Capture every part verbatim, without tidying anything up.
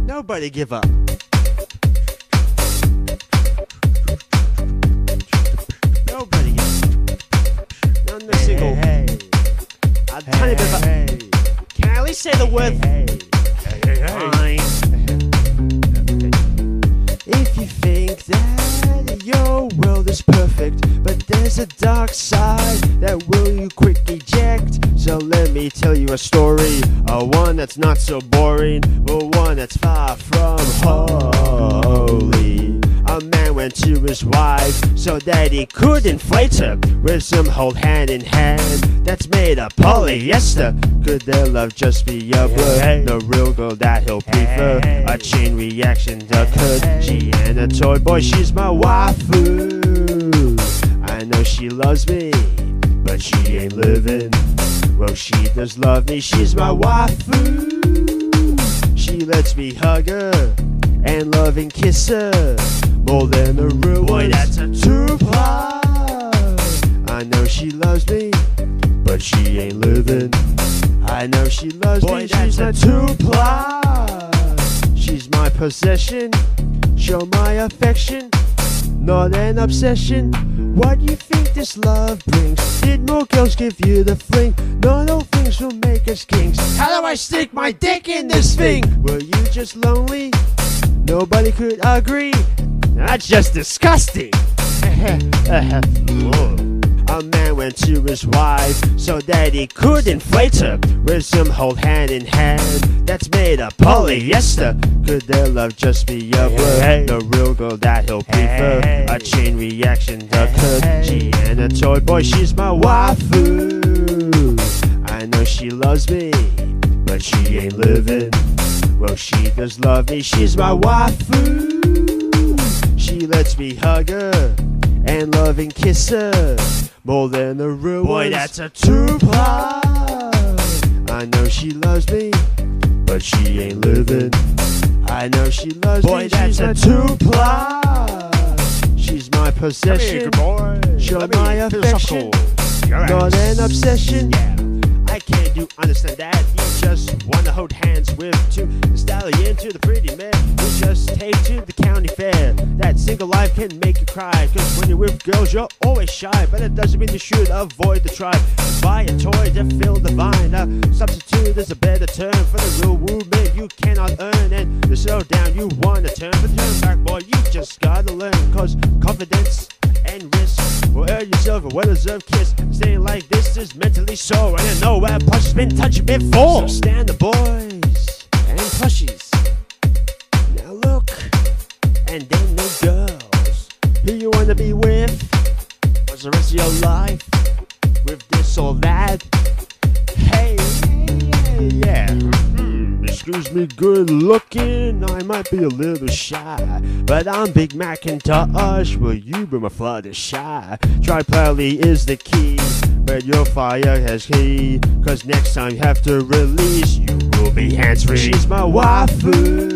Nobody give up. Nobody give up. Not a single. Hey, A tiny bit of hey, a. Can I at least say the word? hey, hey, hey, hey. Fine. If you think that your world is perfect, but there's a dark side that will you quick eject. So let me tell you a story, a one that's not so boring, but one that's far from holy. A man went to his wife so that he could inflate her with some hold hand in hand that's made of polyester. Could their love just be a blur? Hey. No real girl that he'll prefer. Hey. A chain reaction occurred. Hey. She and a toy boy, she's my waifu. I know she loves me, but she ain't living. Well, she does love me, she's my waifu. She lets me hug her and love and kiss her more than a real Boy, one. that's a two-ply. I know she loves me, but she ain't living. I know she loves Boy, me, that's she's a a two-ply. She's my possession, show my affection, not an obsession. What do you think this love brings? Did more girls give you the fling? Not all things will make us kings. How do I stick my dick in this thing? Were you just lonely? Nobody could agree. That's just disgusting. A man went to his wife so that he could inflate her with some hold hand in hand that's made of polyester. Could their love just be a blur? Hey. No real girl that he'll prefer. Hey. A chain reaction occurred. Hey. She and a toy boy, she's my waifu. I know she loves me, but she ain't living. Well, she does love me, she's my waifu. She lets me hug her and love and kiss her more than a real Boy, one. that's a two-ply. I know she loves me, but she ain't living. I know she loves Boy, me, that's she's a a two-ply. She's my possession, boy. show Let me my feel affection, something. Your not ass. an obsession. Yeah. I can't do understand that. You just wanna hold hands with two the stallion to the pretty man. You just take to the county fair. That single life can make you cry. Cause when you're with girls, you're always shy. But it doesn't mean you should avoid the tribe. Buy a toy to fill the vine. A substitute is a better term for the real woman you cannot earn. And to slow down, you wanna turn. But turn back, boy, you just gotta learn. Cause confidence and risk will earn yourself a well-deserved kiss. Staying like this is mentally sore. I don't know where plush has been touched before. So stand the boys and plushies. Now look, and then the girls who you wanna be with. What's the rest of your life? With this or that? Hey, yeah, yeah. Mm-hmm. Excuse me, good looking. I might be a little shy, but I'm Big Macintosh. Will you be my flutter shy? Try proudly is the key, but your fire has key. Cause next time you have to release, you will be hands-free. She's my waifu.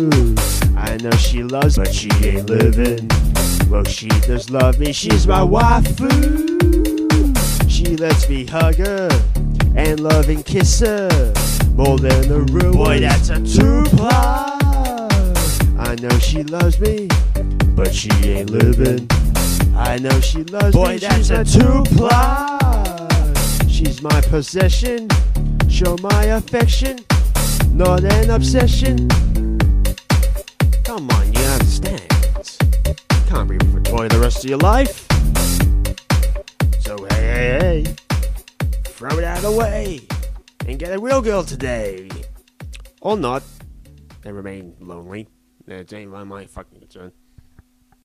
I know she loves me, but she ain't living. Well, she does love me, she's my waifu. She lets me hug her and love and kiss her more than a real Boy, one. that's a two-ply. I know she loves me, but she ain't living. I know she loves Boy, me, that's she's a a two-ply. She's my possession, show my affection, not an obsession. Come on, you understand. Can't be with a toy the rest of your life. So hey, hey, hey, throw it out of the way and get a real girl today. Or not, and remain lonely. It ain't my fucking concern.